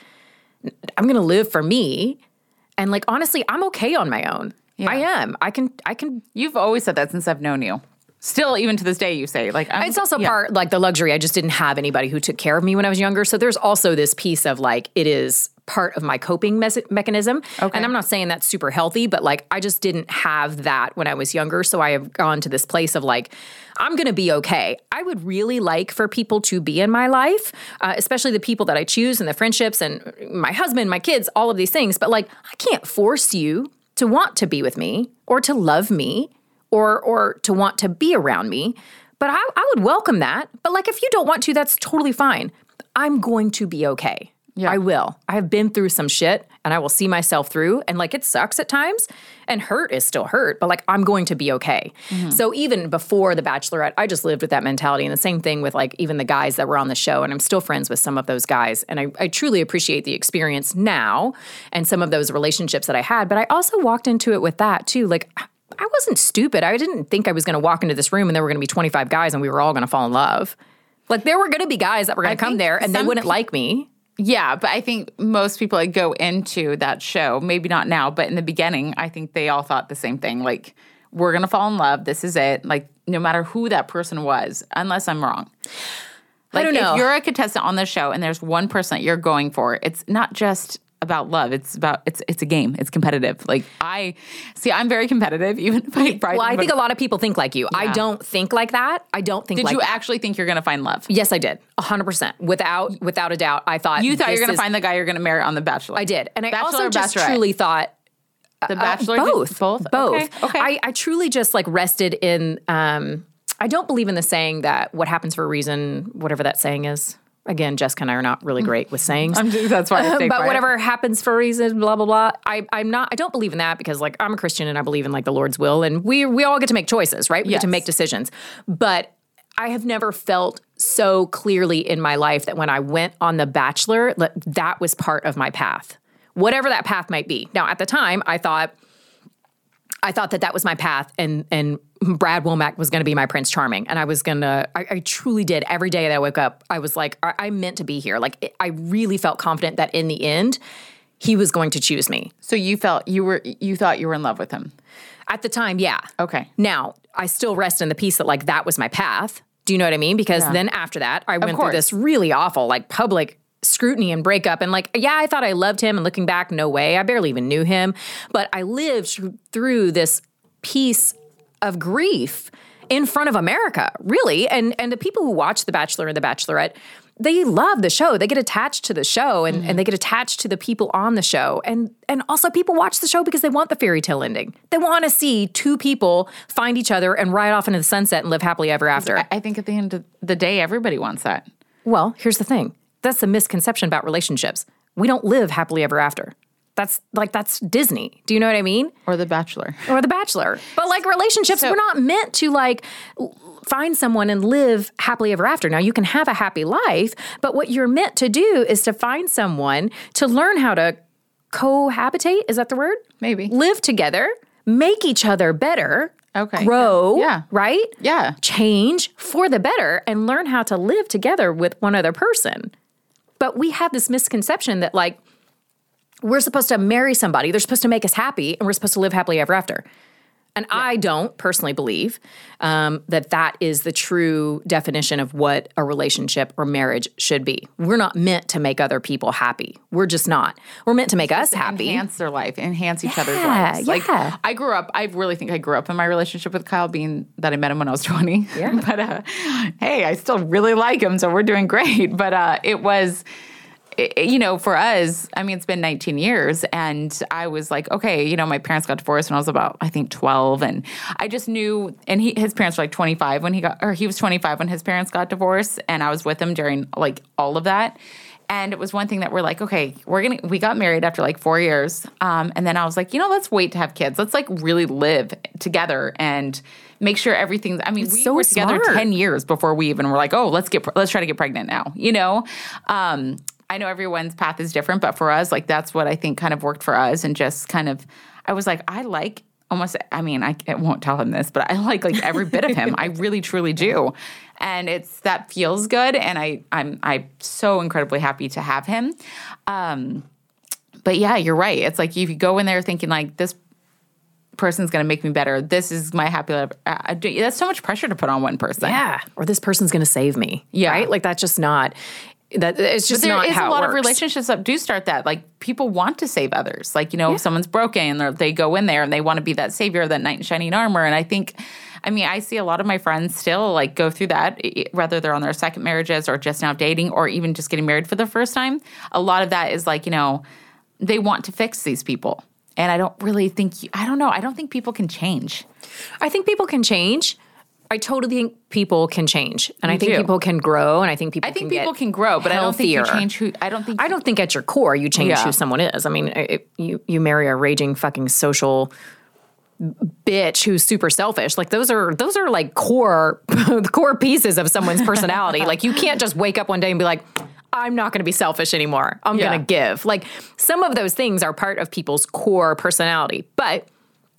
I'm going to live for me. And like, honestly, I'm okay on my own. Yeah. I am. I can, I can You've always said that since I've known you. Still, even to this day, you say, like, I'm, It's also yeah. part, like, the luxury. I just didn't have anybody who took care of me when I was younger. So there's also this piece of, like, it is part of my coping mes- mechanism. Okay. And I'm not saying that's super healthy, but, like, I just didn't have that when I was younger. So I have gone to this place of, like, I'm going to be okay. I would really like for people to be in my life, uh, especially the people that I choose and the friendships and my husband, my kids, all of these things. But, like, I can't force you to want to be with me or to love me. Or or to want to be around me. But I, I would welcome that. But like, if you don't want to, that's totally fine. I'm going to be okay. Yeah. I will. I have been through some shit and I will see myself through. And like it sucks at times and hurt is still hurt, but like I'm going to be okay. Mm-hmm. So even before The Bachelorette, I just lived with that mentality. And the same thing with like even the guys that were on the show. And I'm still friends with some of those guys. And I, I truly appreciate the experience now and some of those relationships that I had. But I also walked into it with that too. Like I wasn't stupid. I didn't think I was going to walk into this room and there were going to be twenty-five guys and we were all going to fall in love. Like there were going to be guys that were going to come there and they wouldn't pe- like me. Yeah, but I think most people that go into that show, maybe not now, but in the beginning, I think they all thought the same thing. Like, we're going to fall in love. This is it. Like, no matter who that person was, unless I'm wrong. Like, I don't know. If you're a contestant on the show and there's one person that you're going for, it's not just about love. It's about, it's it's a game. It's competitive. Like, I, see, I'm very competitive, even if I Well, I think a lot of people think like you. Yeah. I don't think like that. I don't think Did like you that. actually think you're going to find love? Yes, I did. one hundred percent. Without without a doubt. I thought You thought you this were going is- to find the guy you're going to marry on The Bachelor. I did. And I Bachelor also or just Bachelorette? truly thought The uh, Bachelor? both. Did- both? Both. Okay. okay. I, I truly just like rested in um I don't believe in the saying that what happens for a reason, whatever that saying is. Again, Jessica and I are not really great with sayings. I'm just, that's why I stay but quiet. whatever happens for a reason, blah blah blah. I, I'm not. I don't believe in that because, like, I'm a Christian and I believe in like the Lord's will, and we we all get to make choices, right? We Yes. get to make decisions. But I have never felt so clearly in my life that when I went on The Bachelor, that that was part of my path, whatever that path might be. Now, at the time, I thought. I thought that that was my path, and and Brad Womack was going to be my Prince Charming, and I was going to. I, I truly did. Every day that I woke up, I was like, I, I meant to be here. Like it, I really felt confident that in the end, he was going to choose me. So you felt you were you thought you were in love with him. At the time, yeah. Okay. Now I still rest in the peace that like that was my path. Do you know what I mean? Because Yeah. then after that, I went course. through this really awful like public scrutiny and breakup. And like, yeah, I thought I loved him, and looking back, no way. I barely even knew him, but I lived through this piece of grief in front of America, really. And and the people who watch The Bachelor and The Bachelorette, they love the show. They get attached to the show and, Mm-hmm. and they get attached to the people on the show. And and also people watch the show because they want the fairy tale ending. They want to see two people find each other and ride off into the sunset and live happily ever after. I, I think at the end of the day, everybody wants that. Well, here's the thing. That's the misconception about relationships. We don't live happily ever after. That's like, that's Disney. Do you know what I mean? Or The Bachelor. Or The Bachelor. But like relationships, So- we're not meant to like l- find someone and live happily ever after. Now you can have a happy life, but what you're meant to do is to find someone to learn how to cohabitate. Is that the word? Maybe. Live together, make each other better. Okay. Grow. Yeah. Right? Yeah. Change for the better and learn how to live together with one other person. But we have this misconception that like, we're supposed to marry somebody. They're supposed to make us happy, and we're supposed to live happily ever after. And yeah. I don't personally believe um, that that is the true definition of what a relationship or marriage should be. We're not meant to make other people happy. We're just not. We're meant to make us happy. Enhance their life, enhance each Yeah, other's lives. Like yeah. I grew up, I really think I grew up in my relationship with Kyle, being that I met him when I was twenty. Yeah. But uh, hey, I still really like him, so we're doing great. But uh, it was... It, you know, for us, I mean, it's been nineteen years, and I was like, okay, you know, my parents got divorced when I was about, I think, twelve, and I just knew, and he, his parents were like twenty-five when he got, or he was twenty-five when his parents got divorced, and I was with him during like all of that. And it was one thing that we're like, okay, we're gonna, we got married after like four years, um, and then I was like, you know, let's wait to have kids. Let's like really live together and make sure everything's. I mean, It's we so were together smart. ten years before we even were like, oh, let's get, let's try to get pregnant now, you know. Um, I know everyone's path is different, but for us, like that's what I think kind of worked for us, and just kind of, I was like, I like almost. I mean, I, I won't tell him this, but I like like every bit of him. I really, truly do, and it's that feels good, and I I'm I'm so incredibly happy to have him. Um, but yeah, you're right. It's like if you go in there thinking like this person's going to make me better. This is my happy life. Uh, that's so much pressure to put on one person. Yeah. Or this person's going to save me. Yeah. Right? Like that's just not. That it's just But there not is how a lot it of works. relationships that do start that. Like people want to save others. Like, you know, if someone's broken, they're- they go in there and they want to be that savior, that knight in shining armor. And I think, I mean, I see a lot of my friends still like go through that, i- whether they're on their second marriages or just now dating or even just getting married for the first time. A lot of that is like, you know, they want to fix these people. And I don't really think, I don't know, I don't think people can change. I think people can change. I totally think people can change, and You I think do. people can grow, and I think people. I think can people get can grow, but I don't think you healthier. change who. I don't think. I don't think at your core you change Yeah. who someone is. I mean, it, you you marry a raging fucking social bitch who's super selfish. Like those are those are like core the core pieces of someone's personality. Like you can't just wake up one day and be like, I'm not going to be selfish anymore. I'm Yeah. going to give. Like some of those things are part of people's core personality, but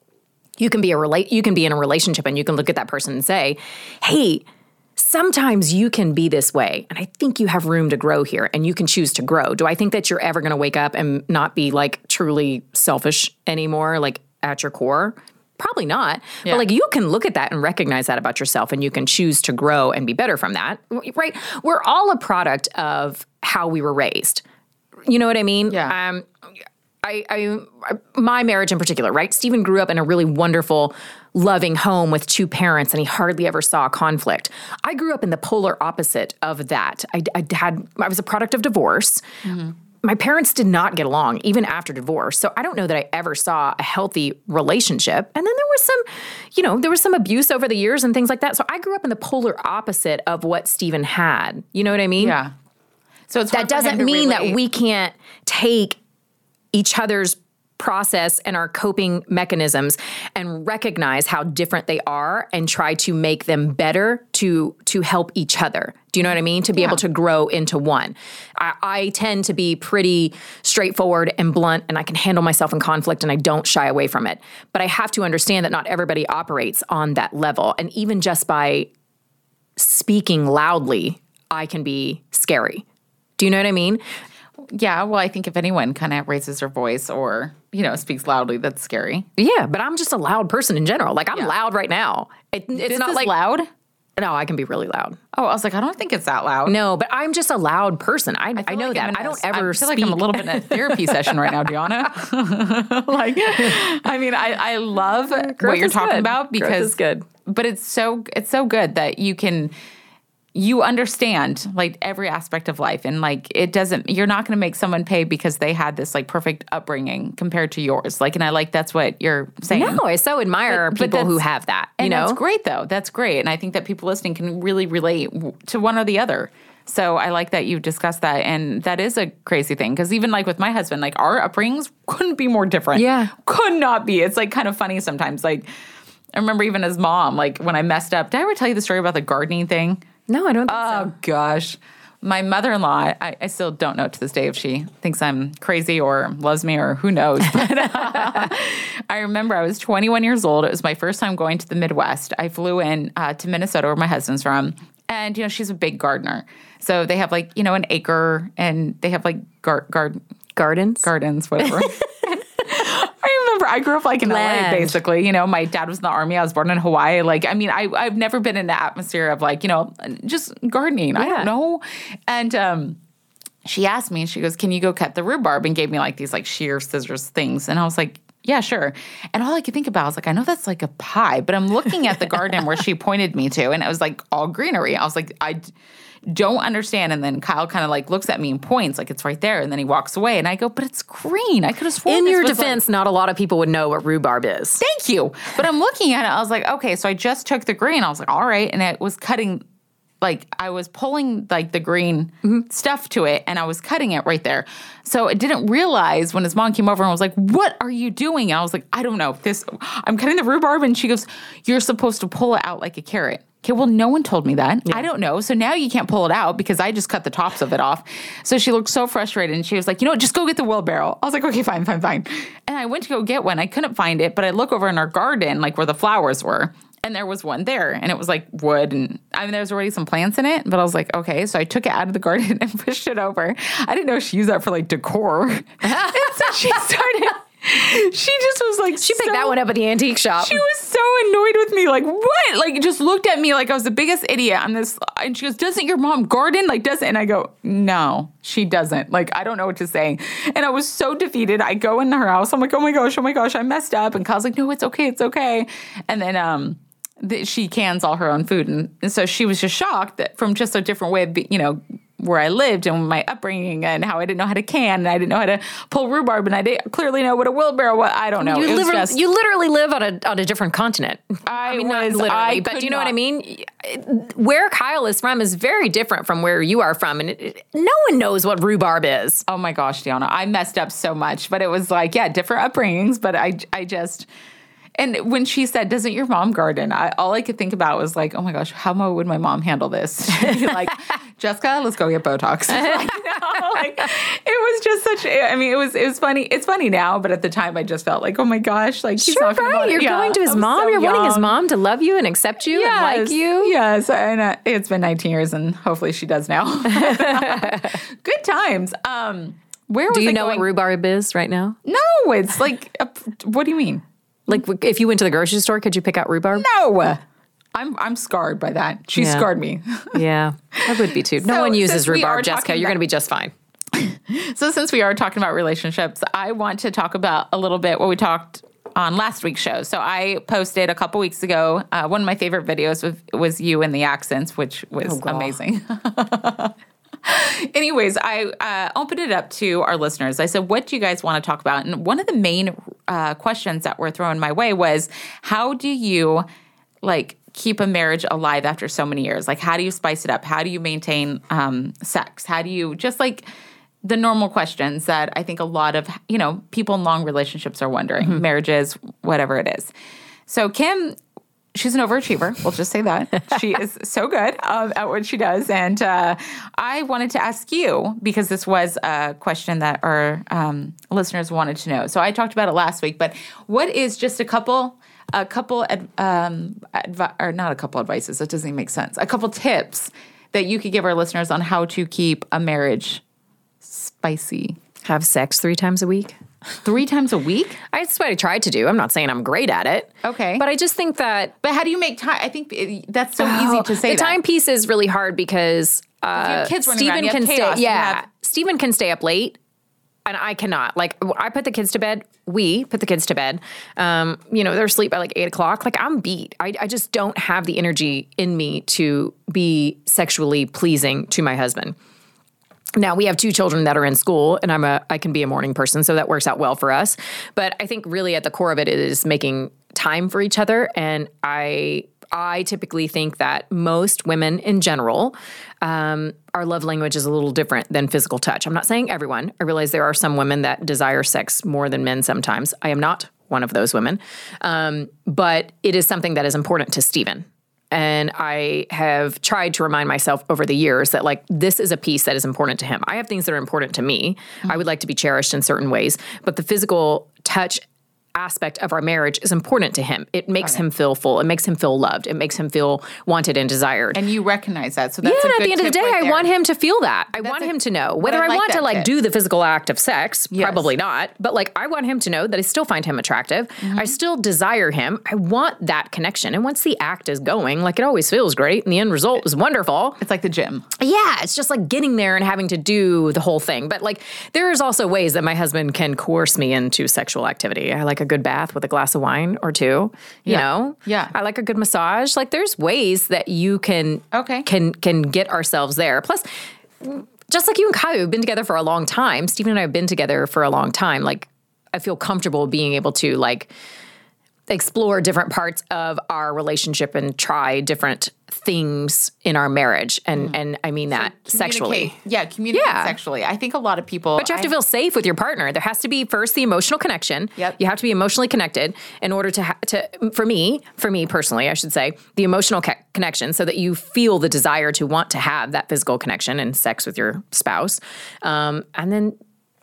you can be a relate you can be in a relationship and you can look at that person and say, "Hey, sometimes you can be this way, and I think you have room to grow here, and you can choose to grow." Do I think that you're ever going to wake up and not be like truly selfish anymore, like at your core? Probably not. Yeah. But like you can look at that and recognize that about yourself, and you can choose to grow and be better from that, right? We're all a product of how we were raised. You know what I mean? Yeah. Um, I, I, my marriage in particular, right? Stephen grew up in a really wonderful, loving home with two parents, and he hardly ever saw conflict. I grew up in the polar opposite of that. I, I had, I was a product of divorce. Mm-hmm. My parents did not get along even after divorce. So I don't know that I ever saw a healthy relationship. And then there was some, you know, there was some abuse over the years and things like that. So I grew up in the polar opposite of what Stephen had. You know what I mean? Yeah. So it's hard That for him doesn't to mean relate. that we can't take each other's process and our coping mechanisms and recognize how different they are and try to make them better to to help each other. Do you know what I mean? To be able to grow into one. I, I tend to be pretty straightforward and blunt, and I can handle myself in conflict, and I don't shy away from it. But I have to understand that not everybody operates on that level. And even just by speaking loudly, I can be scary. Do you know what I mean? Yeah, well, I think if anyone kind of raises their voice or, you know, speaks loudly, that's scary. Yeah, but I'm just a loud person in general. Like I'm Yeah. loud right now. It, it's This not is like loud. No, I can be really loud. Oh, I was like, I don't think it's that loud. No, but I'm just a loud person. I, I, feel know like that. I'm in I a- don't ever I feel speak. like I'm a little bit in a therapy session right now, Deanna. like, I mean, I, I love what Growth you're is talking good. about Growth because is good. But it's so it's so good that you can you understand like every aspect of life, and like it doesn't. You're not going to make someone pay because they had this like perfect upbringing compared to yours. Like, and I like that's what you're saying. No, I so admire But- but people who that's- have that. You And know, that's great, though. That's great. And I think that people listening can really relate w- to one or the other. So I like that you discussed that. And that is a crazy thing. Because even like with my husband, like our upbringings couldn't be more different. Yeah. Could not be. It's like kind of funny sometimes. Like I remember even as mom, like when I messed up, did I ever tell you the story about the gardening thing? No, I don't think Oh, so. gosh. My mother-in-law, I, I still don't know to this day if she thinks I'm crazy or loves me or who knows. But uh, I remember I was twenty-one years old. It was my first time going to the Midwest. I flew in uh, to Minnesota where my husband's from. And, you know, she's a big gardener. So they have like, you know, an acre and they have like gar- gar- Gardens? gardens, whatever. I remember I grew up like in Land. L A, basically. You know, my dad was in the Army. I was born in Hawaii. Like, I mean, I, I've never been in the atmosphere of like, you know, just gardening. I Yeah. don't know. And um, she asked me, she goes, can you go cut the rhubarb? And gave me like these like shear scissors things. And I was like, yeah, sure. And all I could think about was like, I know that's like a pie, but I'm looking at the garden where she pointed me to, and it was like all greenery. I was like, I d- don't understand. And then Kyle kind of like looks at me and points like it's right there. And then he walks away, and I go, but it's green. I could have sworn In this your was, like- defense, not a lot of people would know what rhubarb is. Thank you. But I'm looking at it. I was like, okay, so I just took the green. I was like, all right. And it was cutting, like, I was pulling, like, the green stuff to it, and I was cutting it right there. So I didn't realize when his mom came over and was like, what are you doing? And I was like, I don't know. This, I'm cutting the rhubarb. And she goes, you're supposed to pull it out like a carrot. Okay, well, no one told me that. I don't know. So now you can't pull it out because I just cut the tops of it off. So she looked so frustrated, and she was like, you know what, just go get the wheelbarrow. I was like, okay, fine, fine, fine. And I went to go get one. I couldn't find it, but I look over in our garden, like where the flowers were, and there was one there, and it was like wood, and I mean, there was already some plants in it, but I was like, okay. So I took it out of the garden and pushed it over. I didn't know she used that for like decor. And so she started... She just was like, She picked so- that one up at the antique shop. She was so annoyed with me. Like, what? Like, just looked at me like I was the biggest idiot on this. And she goes, doesn't your mom garden? Like, doesn't? And I go, no, she doesn't. Like, I don't know what to say. And I was so defeated. I go into her house. I'm like, oh my gosh, oh my gosh, I messed up. And Kyle's like, no, it's okay, it's okay. And then um, th- she cans all her own food. And, and so she was just shocked that from just a different way of, be, you know, where I lived and my upbringing and how I didn't know how to can and I didn't know how to pull rhubarb and I didn't clearly know what a wheelbarrow was. I don't know. You, it was literally, just, you literally live on a on a one continent. I, I mean, was, not literally, I but could do you know not. what I mean? Where Kyle is from is very different from where you are from, and it, it, no one knows what rhubarb is. Oh my gosh, Deanna, I messed up so much, but it was like, yeah, different upbringings, but I, I just, and when she said, doesn't your mom garden? I, all I could think about was like, oh my gosh, how mo- would my mom handle this? She'd be like, Jessica, let's go get Botox. Like, you know, like, it was just such, I mean, it was, it was funny. It's funny now, but at the time I just felt like, oh my gosh, like he's Sure, not gonna right. want it. You're Yeah, going to his I was mom. so You're wanting his young. mom to love you and accept you and like you. Yes, and uh, it's been nineteen years, and hopefully she does now. Good times. Um, where was Do you I know going? what rhubarb is right now? No, it's like, a, what do you mean? Like, if you went to the grocery store, could you pick out rhubarb? No, I'm I'm scarred by that. She Yeah. scarred me. Yeah, I would be too. No So, one since uses we are rhubarb, Jessica. talking You're about- going to be just fine. So since we are talking about relationships, I want to talk about a little bit what we talked on last week's show. So I posted a couple weeks ago, uh, one of my favorite videos was, was you and the accents, which was Oh, God. amazing. Anyways, I uh, opened it up to our listeners. I said, what do you guys want to talk about? And one of the main uh, questions that were thrown my way was, how do you, like, keep a marriage alive after so many years? Like, how do you spice it up? How do you maintain um, sex? How do you, just like the normal questions that I think a lot of, you know, people in long relationships are wondering, Mm-hmm. marriages, whatever it is. So Kim, she's an overachiever. We'll just say that. She is so good um, at what she does. And uh, I wanted to ask you, because this was a question that our um, listeners wanted to know. So I talked about it last week, but what is just a couple, a couple, ad, um, advi- or not a couple advices, that doesn't even make sense, a couple tips that you could give our listeners on how to keep a marriage spicy? Have sex three times a week. Three times a week? That's what I tried to do. I'm not saying I'm great at it. Okay. But I just think that But how do you make time? I think it, that's so easy to say the that. time piece is really hard because you uh, have kids running Stephen around, you have can chaos, stay. you Yeah, have- Stephen can stay up late, and I cannot. Like, I put the kids to bed. We put the kids to bed. Um, you know, they're asleep by like eight o'clock. Like, I'm beat. I, I just don't have the energy in me to be sexually pleasing to my husband. Now we have two children that are in school, and I'm a I can be a morning person, so that works out well for us. But I think really at the core of it is making time for each other, and I I typically think that most women in general, um, our love language is a little different than physical touch. I'm not saying everyone. I realize there are some women that desire sex more than men sometimes. I am not one of those women, um, but it is something that is important to Stephen. And I have tried to remind myself over the years that, like, this is a piece that is important to him. I have things that are important to me. Mm-hmm. I would like to be cherished in certain ways, but the physical touch aspect of our marriage is important to him. It makes him feel full. It makes him feel loved. It makes him feel wanted and desired. And you recognize that. So that's yeah, a and good at the end of the tip day, right I there. want him to feel that. I That's want a- him to know. but Whether I I, like want that to, like, tip. do the physical act of sex, Yes. probably not. But, like, I want him to know that I still find him attractive. Mm-hmm. I still desire him. I want that connection. And once the act is going, like, it always feels great, and the end result is wonderful. It's like the gym. Yeah, it's just like getting there and having to do the whole thing. But, like, there's also ways that my husband can coerce me into sexual activity. I like a good bath with a glass of wine or two. You Yeah. know, Yeah. I like a good massage. Like, there's ways that you can Okay. can can get ourselves there. Plus, just like you and Kyle have been together for a long time. Stephen and I have been together for a long time. Like, I feel comfortable being able to, like, explore different parts of our relationship and try different things in our marriage. And and I mean that sexually. Communicate- Yeah, communicate Yeah. sexually. I think a lot of people. But you have to I- feel safe with your partner. There has to be first the emotional connection. Yep. You have to be emotionally connected in order to, ha- to for me, for me personally, I should say, the emotional ca- connection so that you feel the desire to want to have that physical connection and sex with your spouse. Um, and then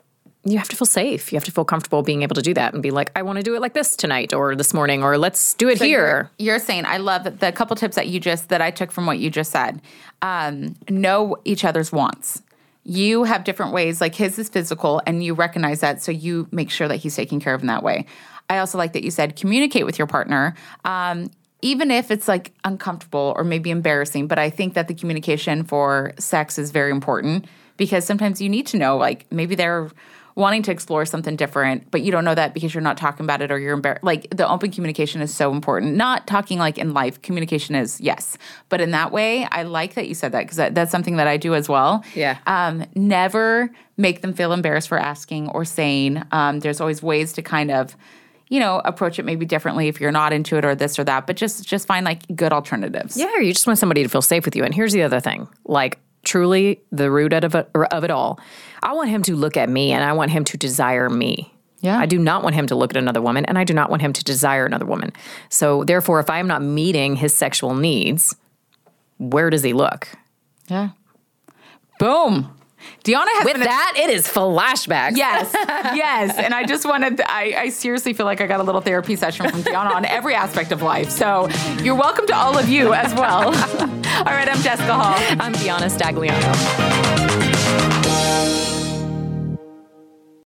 you have to feel safe. You have to feel comfortable being able to do that and be like, I want to do it like this tonight or this morning, or let's do it So here. You're, you're saying, I love the couple tips that you just, that I took from what you just said. Um, know each other's wants. You have different ways, like his is physical, and you recognize that, so you make sure that he's taken care of in that way. I also like that you said communicate with your partner, um, even if it's like uncomfortable or maybe embarrassing. But I think that the communication for sex is very important, because sometimes you need to know, like, maybe they're wanting to explore something different, but you don't know that because you're not talking about it or you're embarrassed. Like the open communication is so important. Not talking like in life. Communication is yes. But in that way, I like that you said that because that, that's something that I do as well. Yeah. Um, never make them feel embarrassed for asking or saying. Um, there's always ways to kind of, you know, approach it maybe differently if you're not into it or this or that, but just just find like good alternatives. Yeah, or you just want somebody to feel safe with you. And here's the other thing, like truly the root of it, of it all, I want him to look at me and I want him to desire me. Yeah. I do not want him to look at another woman and I do not want him to desire another woman. So therefore, if I am not meeting his sexual needs, where does he look? Yeah. Boom. Deanna has With been a- that, it is flashbacks. Yes, yes. And I just wanted, I, I seriously feel like I got a little therapy session from Deanna on every aspect of life. So you're welcome to all of you as well. All right, I'm Jessica Hall. I'm Deanna Stagliano.